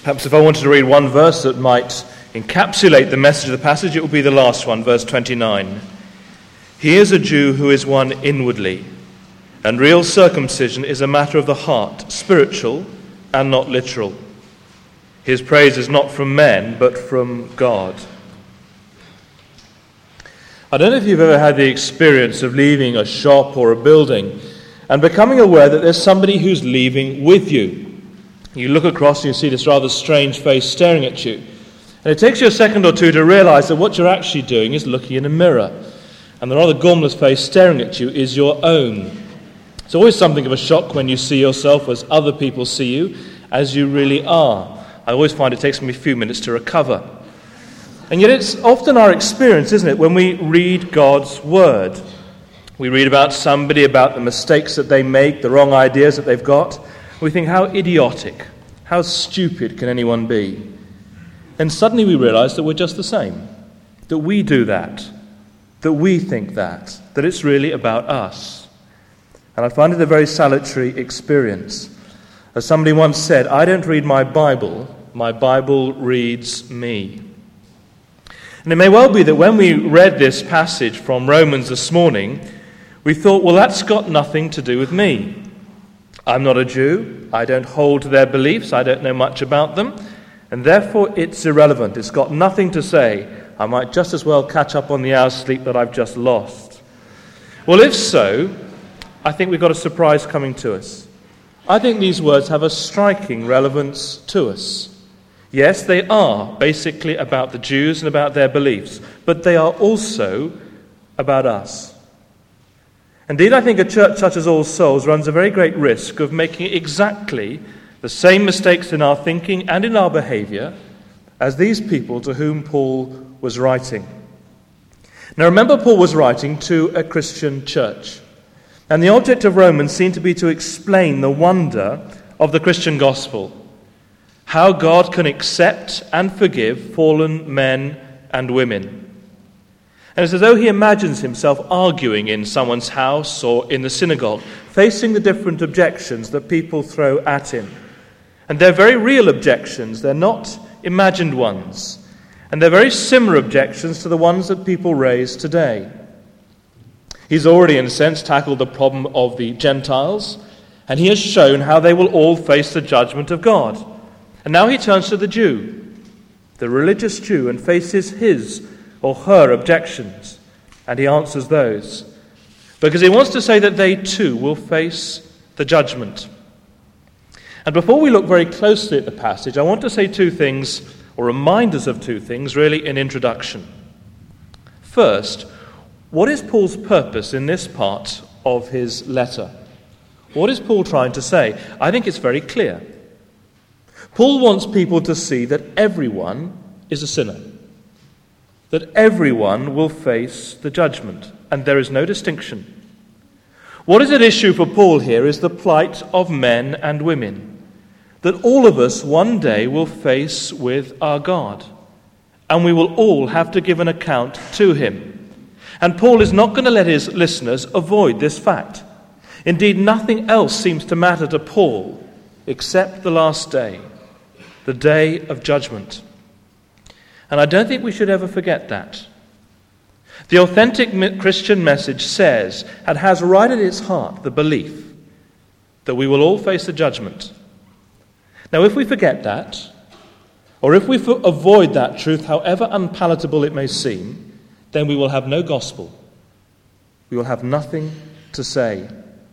Perhaps if I wanted to read one verse that might encapsulate the message of the passage, it would be the last one, verse 29. He is a Jew who is one inwardly, and real circumcision is a matter of the heart, spiritual and not literal. His praise is not from men, but from God. I don't know if you've ever had the experience of leaving a shop or a building and becoming aware that there's somebody who's leaving with you. You look across and you see this rather strange face staring at you. And it takes you a second or two to realize that what you're actually doing is looking in a mirror. And the rather gormless face staring at you is your own. It's always something of a shock when you see yourself as other people see you, as you really are. I always find it takes me a few minutes to recover. And yet it's often our experience, isn't it, when we read God's word. We read about somebody, about the mistakes that they make, the wrong ideas that they've got. We think, how idiotic, how stupid can anyone be? And suddenly we realize that we're just the same, that we do that we think that it's really about us. And I find it a very salutary experience. As somebody once said, I don't read my Bible reads me. And it may well be that when we read this passage from Romans this morning, we thought, well, that's got nothing to do with me. I'm not a Jew, I don't hold to their beliefs, I don't know much about them, and therefore it's irrelevant. It's got nothing to say. I might just as well catch up on the hour's sleep that I've just lost. Well, if so, I think we've got a surprise coming to us. I think these words have a striking relevance to us. Yes, they are basically about the Jews and about their beliefs, but they are also about us. Indeed, I think a church such as All Souls runs a very great risk of making exactly the same mistakes in our thinking and in our behavior as these people to whom Paul was writing. Now remember, Paul was writing to a Christian church, and the object of Romans seemed to be to explain the wonder of the Christian gospel, how God can accept and forgive fallen men and women. And it's as though he imagines himself arguing in someone's house or in the synagogue, facing the different objections that people throw at him. And they're very real objections, they're not imagined ones. And they're very similar objections to the ones that people raise today. He's already, in a sense, tackled the problem of the Gentiles, and he has shown how they will all face the judgment of God. And now he turns to the Jew, the religious Jew, and faces his or her objections, and he answers those, because he wants to say that they too will face the judgment. And before we look very closely at the passage, I want to say two things, or remind us of two things, really, in introduction. First, what is Paul's purpose in this part of his letter? What is Paul trying to say? I think it's very clear. Paul wants people to see that everyone is a sinner, that everyone will face the judgment, and there is no distinction. What is at issue for Paul here is the plight of men and women, that all of us one day will face with our God, and we will all have to give an account to him. And Paul is not going to let his listeners avoid this fact. Indeed, nothing else seems to matter to Paul except the last day, the day of judgment. And I don't think we should ever forget that. The authentic Christian message says, and has right at its heart, the belief that we will all face the judgment. Now, if we forget that, or if we avoid that truth, however unpalatable it may seem, then we will have no gospel. We will have nothing to say.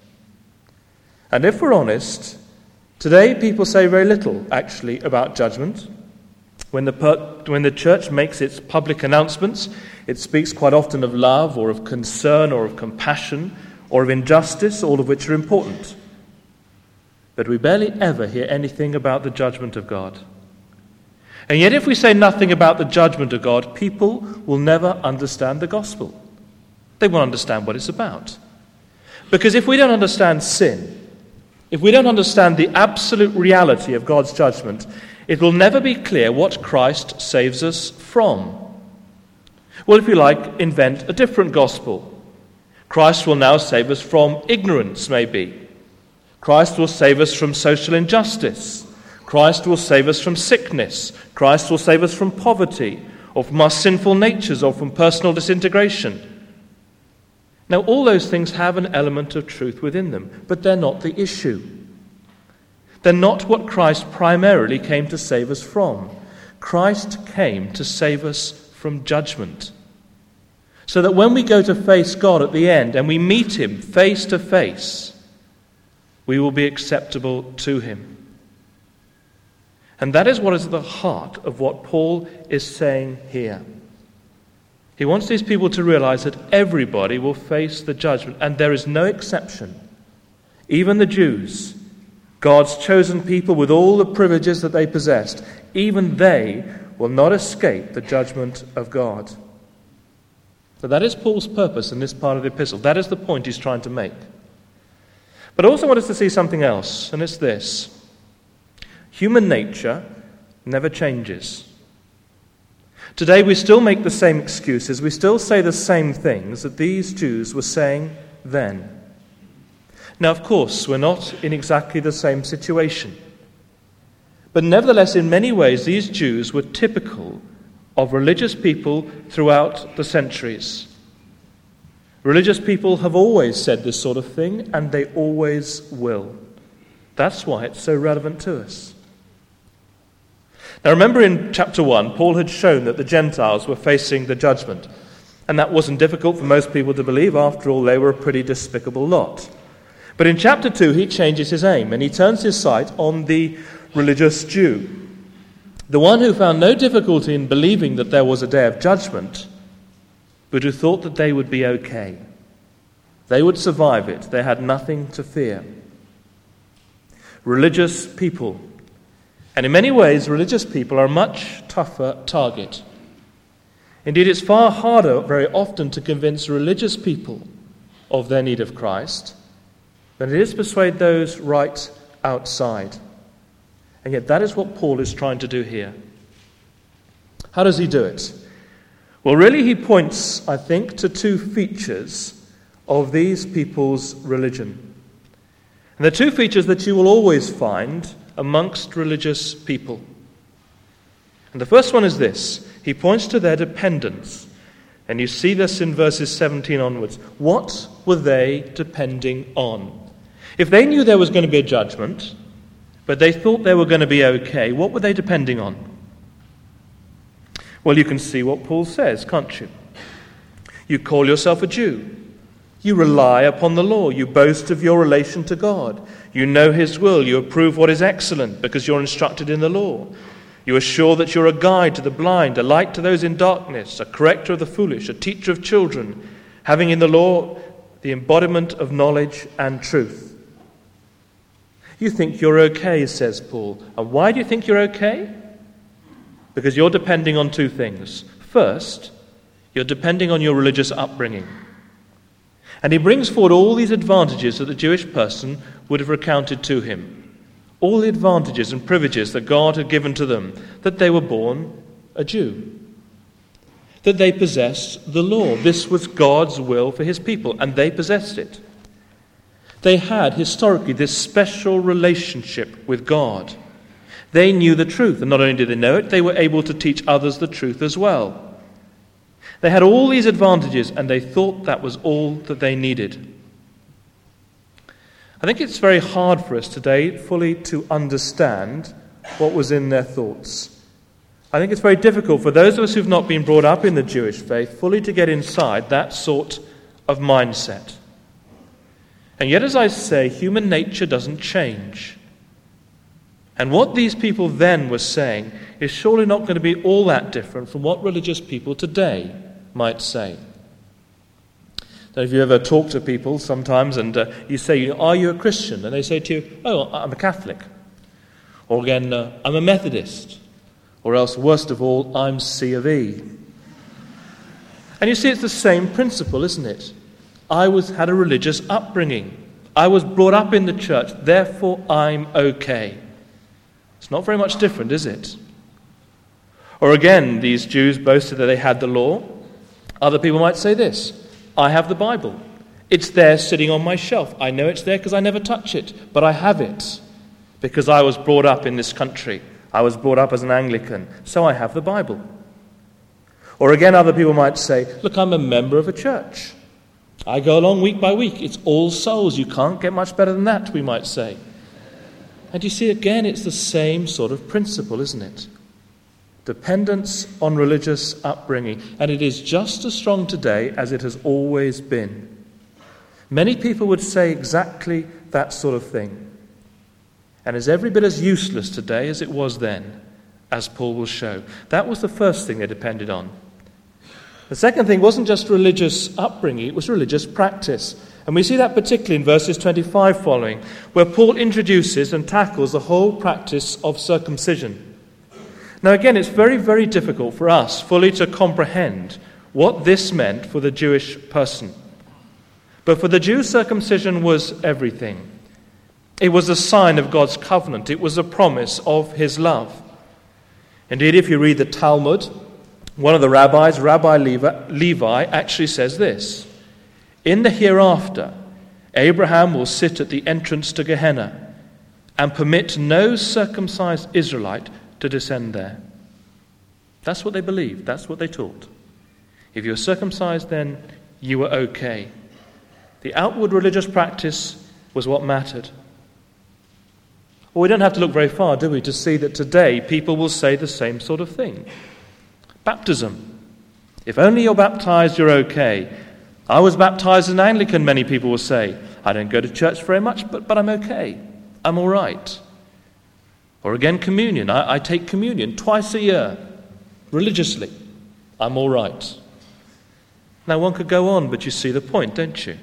And if we're honest, today people say very little, actually, about judgment. When the church makes its public announcements, it speaks quite often of love or of concern or of compassion or of injustice, all of which are important. But we barely ever hear anything about the judgment of God. And yet if we say nothing about the judgment of God, people will never understand the gospel. They won't understand what it's about. Because if we don't understand sin, if we don't understand the absolute reality of God's judgment, it will never be clear what Christ saves us from. Well, if you like, invent a different gospel. Christ will now save us from ignorance, maybe. Christ will save us from social injustice. Christ will save us from sickness. Christ will save us from poverty, or from our sinful natures, or from personal disintegration. Now, all those things have an element of truth within them, but they're not the issue. They're not what Christ primarily came to save us from. Christ came to save us from judgment. So that when we go to face God at the end and we meet him face to face, we will be acceptable to him. And that is what is at the heart of what Paul is saying here. He wants these people to realize that everybody will face the judgment, and there is no exception. Even the Jews, God's chosen people with all the privileges that they possessed, even they will not escape the judgment of God. So that is Paul's purpose in this part of the epistle. That is the point he's trying to make. But I also want us to see something else, and it's this. Human nature never changes. Today we still make the same excuses, we still say the same things that these Jews were saying then. Now, of course, we're not in exactly the same situation. But nevertheless, in many ways, these Jews were typical of religious people throughout the centuries. Religious people have always said this sort of thing, and they always will. That's why it's so relevant to us. Now remember in chapter 1, Paul had shown that the Gentiles were facing the judgment. And that wasn't difficult for most people to believe. After all, they were a pretty despicable lot. But in chapter 2, he changes his aim and he turns his sight on the religious Jew. The one who found no difficulty in believing that there was a day of judgment, but who thought that they would be okay. They would survive it. They had nothing to fear. Religious people. And in many ways, religious people are a much tougher target. Indeed, it's far harder very often to convince religious people of their need of Christ than it is to persuade those right outside. And yet that is what Paul is trying to do here. How does he do it? Well, really he points, I think, to two features of these people's religion. And they're two features that you will always find amongst religious people. And the first one is this. He points to their dependence. And you see this in verses 17 onwards. What were they depending on? If they knew there was going to be a judgment, but they thought they were going to be okay, what were they depending on? Well, you can see what Paul says, can't you? You call yourself a Jew. You rely upon the law. You boast of your relation to God. You know his will. You approve what is excellent because you're instructed in the law. You are sure that you're a guide to the blind, a light to those in darkness, a corrector of the foolish, a teacher of children, having in the law the embodiment of knowledge and truth. You think you're okay, says Paul. And why do you think you're okay? Because you're depending on two things. First, you're depending on your religious upbringing. And he brings forward all these advantages that the Jewish person would have recounted to him. All the advantages and privileges that God had given to them. That they were born a Jew. That they possessed the law. This was God's will for his people, and they possessed it. They had, historically, this special relationship with God. They knew the truth, and not only did they know it, they were able to teach others the truth as well. They had all these advantages, and they thought that was all that they needed. I think it's very hard for us today fully to understand what was in their thoughts. I think it's very difficult for those of us who've not been brought up in the Jewish faith fully to get inside that sort of mindset. And yet, as I say, human nature doesn't change. And what these people then were saying is surely not going to be all that different from what religious people today might say. Now, if you ever talk to people sometimes and you say, are you a Christian? And they say to you, oh, I'm a Catholic. Or again, I'm a Methodist. Or else, worst of all, I'm C of E. And you see, it's the same principle, isn't it? I had a religious upbringing. I was brought up in the church, therefore I'm okay. It's not very much different, is it? Or again, these Jews boasted that they had the law. Other people might say this, I have the Bible. It's there sitting on my shelf. I know it's there because I never touch it, but I have it. because I was brought up in this country. I was brought up as an Anglican, so I have the Bible. Or again, other people might say, look, I'm a member of a church. I go along week by week. It's All Souls. You can't get much better than that, we might say. And you see, again, it's the same sort of principle, isn't it? Dependence on religious upbringing. And it is just as strong today as it has always been. Many people would say exactly that sort of thing. And is every bit as useless today as it was then, as Paul will show. That was the first thing they depended on. The second thing wasn't just religious upbringing, it was religious practice. And we see that particularly in verses 25 following, where Paul introduces and tackles the whole practice of circumcision. Now again, it's very, very difficult for us fully to comprehend what this meant for the Jewish person. But for the Jew, circumcision was everything. It was a sign of God's covenant. It was a promise of his love. Indeed, if you read the Talmud, one of the rabbis, Rabbi Levi, actually says this: in the hereafter, Abraham will sit at the entrance to Gehenna and permit no circumcised Israelite to descend there. That's what they believed. That's what they taught. If you were circumcised, then you were okay. The outward religious practice was what mattered. Well, we don't have to look very far, do we, to see that today people will say the same sort of thing. Baptism. If only you're baptized, you're okay. I was baptized as an Anglican, many people will say. I don't go to church very much, but I'm okay. I'm all right. Or again, communion. I take communion twice a year, religiously. I'm all right. Now, one could go on, but you see the point, don't you?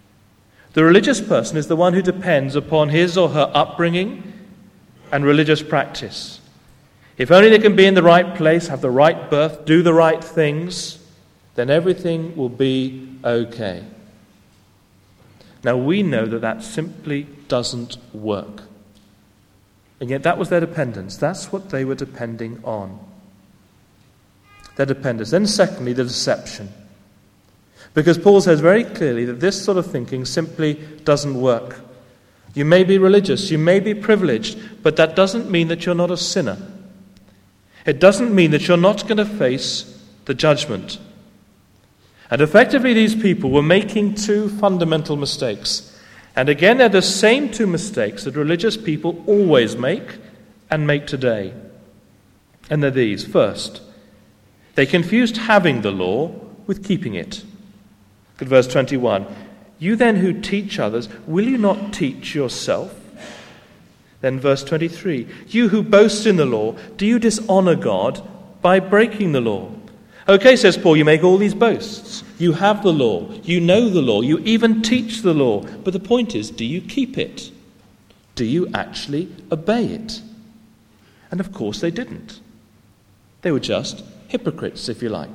The religious person is the one who depends upon his or her upbringing and religious practice. If only they can be in the right place, have the right birth, do the right things, then everything will be okay. Now we know that that simply doesn't work. And yet that was their dependence. That's what they were depending on. Their dependence. Then secondly, the deception. Because Paul says very clearly that this sort of thinking simply doesn't work. You may be religious, you may be privileged, but that doesn't mean that you're not a sinner. It doesn't mean that you're not going to face the judgment. And effectively these people were making two fundamental mistakes. And again, they're the same two mistakes that religious people always make and make today. And they're these. First, they confused having the law with keeping it. Look at verse 21. You then who teach others, will you not teach yourself? Then verse 23. You who boast in the law, do you dishonor God by breaking the law? Okay, says Paul, you make all these boasts. You have the law. You know the law. You even teach the law. But the point is, do you keep it? Do you actually obey it? And of course they didn't. They were just hypocrites, if you like.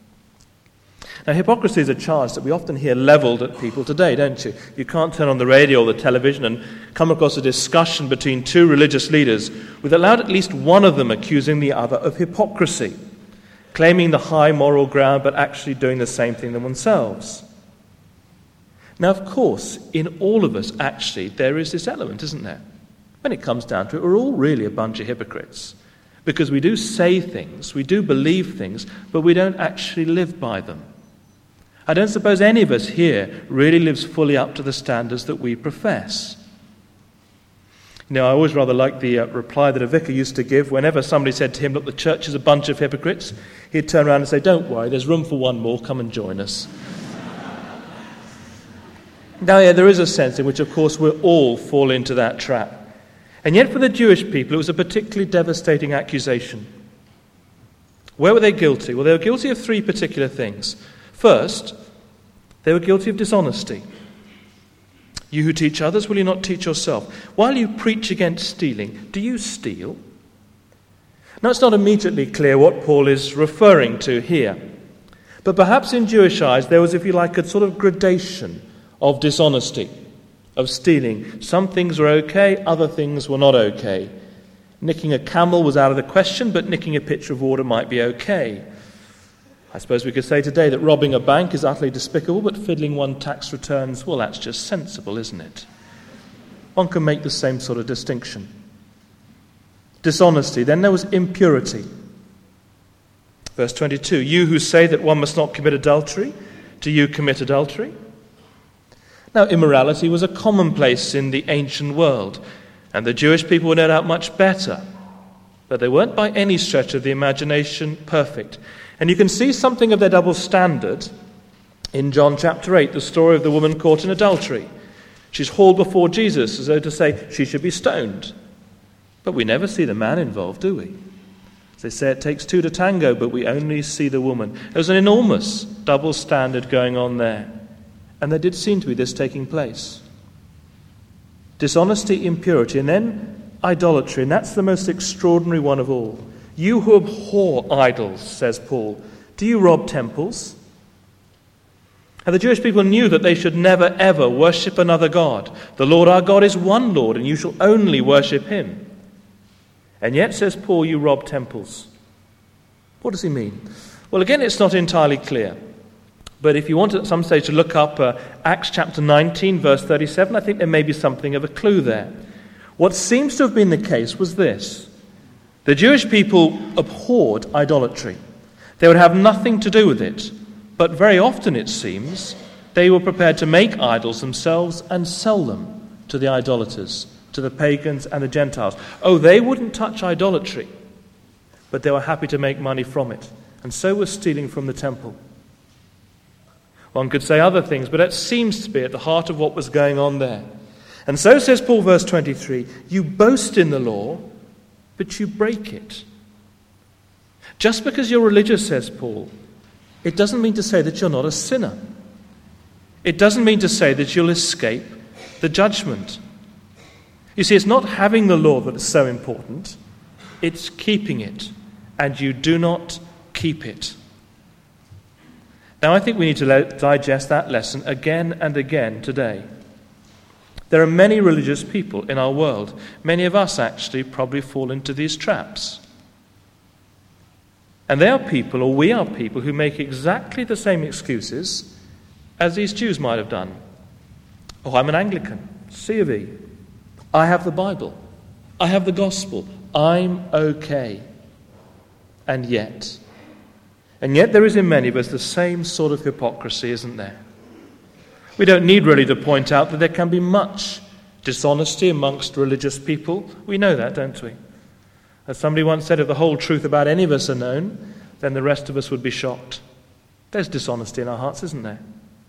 Now, hypocrisy is a charge that we often hear levelled at people today, don't you? You can't turn on the radio or the television and come across a discussion between two religious leaders without at least one of them accusing the other of hypocrisy, claiming the high moral ground but actually doing the same thing themselves. Now, of course, in all of us, actually, there is this element, isn't there? When it comes down to it, we're all really a bunch of hypocrites. Because we do say things, we do believe things, but we don't actually live by them. I don't suppose any of us here really lives fully up to the standards that we profess. You know, I always rather liked the reply that a vicar used to give whenever somebody said to him, look, the church is a bunch of hypocrites. He'd turn around and say, don't worry, there's room for one more, come and join us. Now, yeah, there is a sense in which, of course, we'll all fall into that trap. And yet for the Jewish people, it was a particularly devastating accusation. Where were they guilty? Well, they were guilty of three particular things. First, they were guilty of dishonesty. You who teach others, will you not teach yourself? While you preach against stealing, do you steal? Now, it's not immediately clear what Paul is referring to here. But perhaps in Jewish eyes, there was, if you like, a sort of gradation of dishonesty, of stealing. Some things were okay, other things were not okay. Nicking a camel was out of the question, but nicking a pitcher of water might be okay. I suppose we could say today that robbing a bank is utterly despicable, but fiddling one tax returns, well, that's just sensible, isn't it? One can make the same sort of distinction. dishonesty. Then there was impurity. Verse 22, you who say that one must not commit adultery, do you commit adultery? Now, immorality was a commonplace in the ancient world, and the Jewish people were no doubt much better. But they weren't by any stretch of the imagination perfect. And you can see something of their double standard in John chapter 8, the story of the woman caught in adultery. She's hauled before Jesus as though to say she should be stoned. But we never see the man involved, do we? As they say, it takes two to tango, but we only see the woman. There's an enormous double standard going on there. And there did seem to be this taking place. Dishonesty, impurity, and then idolatry. And that's the most extraordinary one of all. You who abhor idols, says Paul, do you rob temples? And the Jewish people knew that they should never ever worship another God. The Lord our God is one Lord, and you shall only worship him. And yet, says Paul, you rob temples. What does he mean? Well, again, it's not entirely clear. But if you want at some stage to look up Acts chapter 19, verse 37, I think there may be something of a clue there. What seems to have been the case was this. The Jewish people abhorred idolatry. They would have nothing to do with it. But very often, it seems, they were prepared to make idols themselves and sell them to the idolaters, to the pagans and the Gentiles. Oh, they wouldn't touch idolatry, but they were happy to make money from it. And so was stealing from the temple. One could say other things, but it seems to be at the heart of what was going on there. And so says Paul, verse 23, you boast in the law, but you break it. Just because you're religious, says Paul, it doesn't mean to say that you're not a sinner. It doesn't mean to say that you'll escape the judgment. You see, it's not having the law that is so important, it's keeping it, and you do not keep it. Now, I think we need to digest that lesson again and again today. There are many religious people in our world. Many of us actually probably fall into these traps. And they are people, or we are people, who make exactly the same excuses as these Jews might have done. Oh, I'm an Anglican, C of E. I have the Bible. I have the gospel. I'm okay. And yet there is in many of us the same sort of hypocrisy, isn't there? We don't need really to point out that there can be much dishonesty amongst religious people. We know that, don't we? As somebody once said, if the whole truth about any of us are known, then the rest of us would be shocked. There's dishonesty in our hearts, isn't there?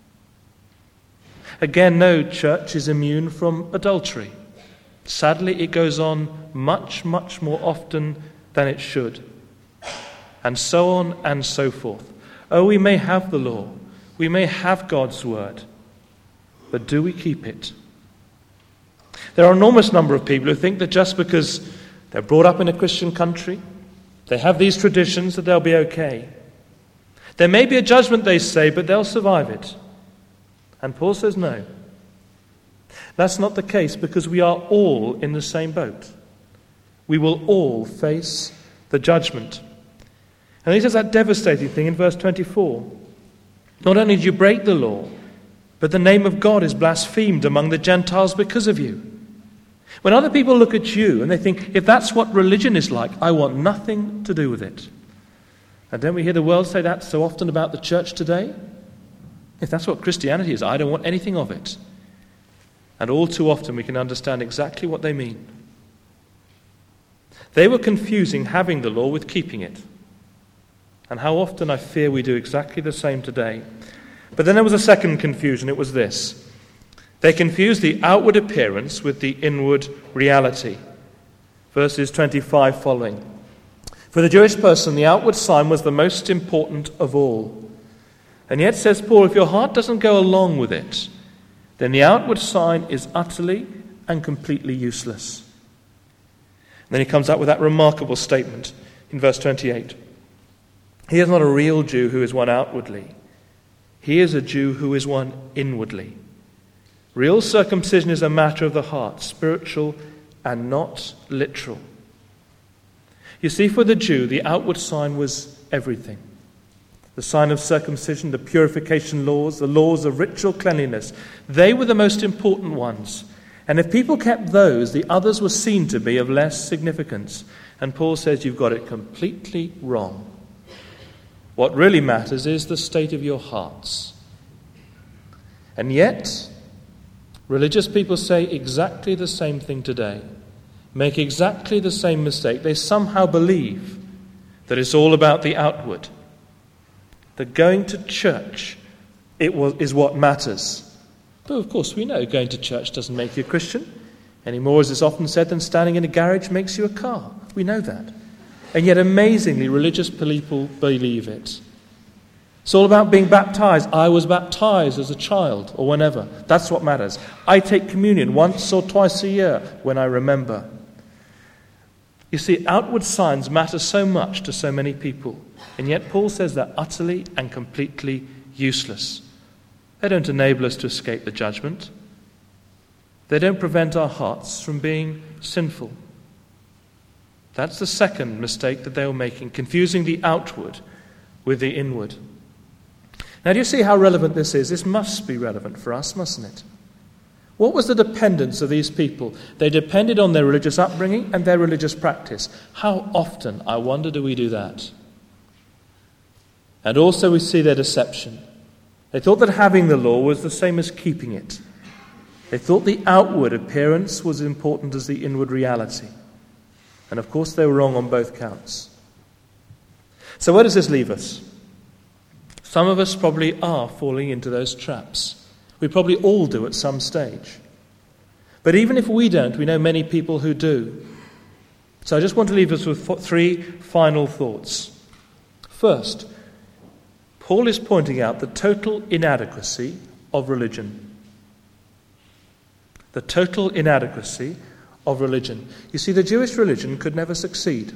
Again, no church is immune from adultery. Sadly, it goes on much, much more often than it should. And so on and so forth. Oh, we may have the law. We may have God's word. But do we keep it? There are an enormous number of people who think that just because they're brought up in a Christian country, they have these traditions, that they'll be okay. There may be a judgment, they say, but they'll survive it. And Paul says no. That's not the case, because we are all in the same boat. We will all face the judgment. And he says that devastating thing in verse 24. Not only do you break the law, but the name of God is blasphemed among the Gentiles because of you. When other people look at you and they think, if that's what religion is like, I want nothing to do with it. And don't we hear the world say that so often about the church today? If that's what Christianity is, I don't want anything of it. And all too often we can understand exactly what they mean. They were confusing having the law with keeping it. And how often I fear we do exactly the same today. But then there was a second confusion. It was this. They confused the outward appearance with the inward reality. Verses 25 following. For the Jewish person, the outward sign was the most important of all. And yet, says Paul, if your heart doesn't go along with it, then the outward sign is utterly and completely useless. And then he comes up with that remarkable statement in verse 28. He is not a real Jew who is one outwardly. He is a Jew who is one inwardly. Real circumcision is a matter of the heart, spiritual and not literal. You see, for the Jew, the outward sign was everything. The sign of circumcision, the purification laws, the laws of ritual cleanliness, they were the most important ones. And if people kept those, the others were seen to be of less significance. And Paul says you've got it completely wrong. What really matters is the state of your hearts. And yet, religious people say exactly the same thing today, make exactly the same mistake. They somehow believe that it's all about the outward, that going to church is what matters. But of course we know going to church doesn't make you a Christian, any more, as is often said, than standing in a garage makes you a car. We know that. And yet amazingly, religious people believe it. It's all about being baptized. I was baptized as a child, or whenever. That's what matters. I take communion once or twice a year when I remember. You see, outward signs matter so much to so many people, and yet Paul says they're utterly and completely useless. They don't enable us to escape the judgment. They don't prevent our hearts from being sinful. That's the second mistake that they were making, confusing the outward with the inward. Now, do you see how relevant this is? This must be relevant for us, mustn't it? What was the dependence of these people? They depended on their religious upbringing and their religious practice. How often, I wonder, do we do that? And also we see their deception. They thought that having the law was the same as keeping it. They thought the outward appearance was as important as the inward reality. And of course they were wrong on both counts. So where does this leave us? Some of us probably are falling into those traps. We probably all do at some stage. But even if we don't, we know many people who do. So I just want to leave us with three final thoughts. First, Paul is pointing out the total inadequacy of religion. The total inadequacy of religion. You see, the Jewish religion could never succeed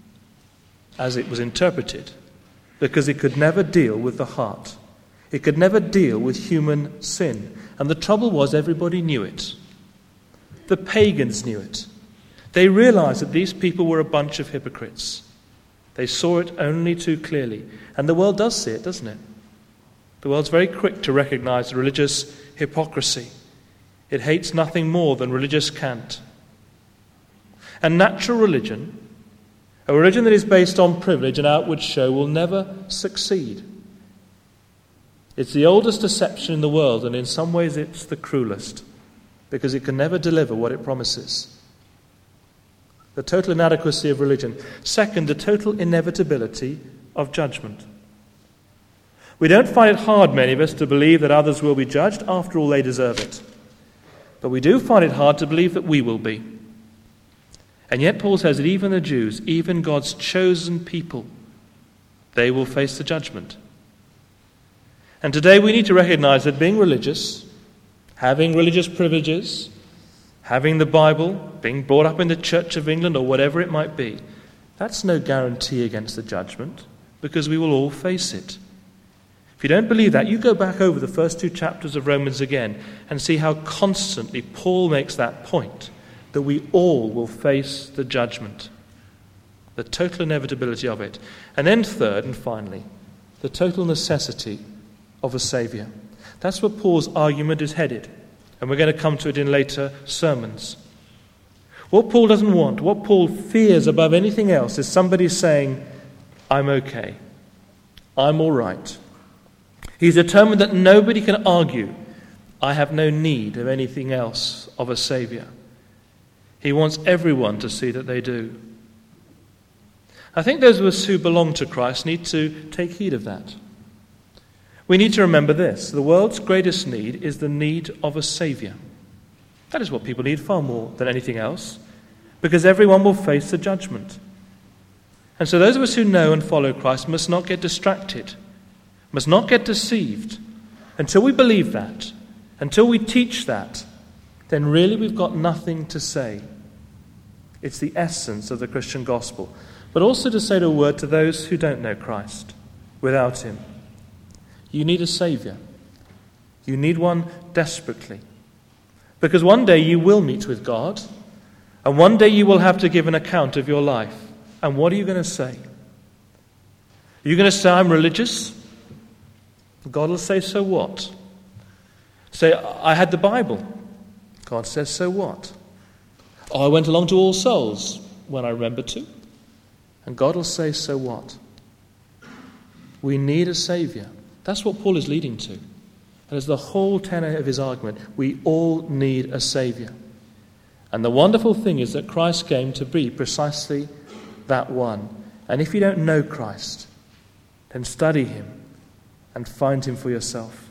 as it was interpreted, because it could never deal with the heart. It could never deal with human sin. And the trouble was, everybody knew it. The pagans knew it. They realized that these people were a bunch of hypocrites. They saw it only too clearly. And the world does see it, doesn't it? The world's very quick to recognize religious hypocrisy. It hates nothing more than religious cant. And natural religion, a religion that is based on privilege and outward show, will never succeed. It's the oldest deception in the world, and in some ways it's the cruelest, because it can never deliver what it promises. The total inadequacy of religion. Second, the total inevitability of judgment. We don't find it hard, many of us, to believe that others will be judged. After all, they deserve it. But we do find it hard to believe that we will be. And yet Paul says that even the Jews, even God's chosen people, they will face the judgment. And today we need to recognize that being religious, having religious privileges, having the Bible, being brought up in the Church of England or whatever it might be, that's no guarantee against the judgment, because we will all face it. If you don't believe that, you go back over the first 2 chapters of Romans again and see how constantly Paul makes that point, that we all will face the judgment, the total inevitability of it. And then third and finally, the total necessity of a Saviour. That's where Paul's argument is headed, and we're going to come to it in later sermons. What Paul doesn't want, what Paul fears above anything else, is somebody saying, I'm okay, I'm all right. He's determined that nobody can argue, I have no need of anything else of a Saviour. He wants everyone to see that they do. I think those of us who belong to Christ need to take heed of that. We need to remember this: the world's greatest need is the need of a Saviour. That is what people need far more than anything else, because everyone will face the judgment. And so those of us who know and follow Christ must not get distracted, must not get deceived. Until we believe that, until we teach that, then really we've got nothing to say. It's the essence of the Christian gospel. But also to say a word to those who don't know Christ without him. You need a Saviour. You need one desperately. Because one day you will meet with God, and one day you will have to give an account of your life. And what are you going to say? Are you going to say, I'm religious? God will say, so what? Say, I had the Bible. God says, so what? Oh, I went along to All Souls when I remembered to. And God will say, so what? We need a Saviour. That's what Paul is leading to. That is the whole tenor of his argument. We all need a Saviour. And the wonderful thing is that Christ came to be precisely that one. And if you don't know Christ, then study him and find him for yourself.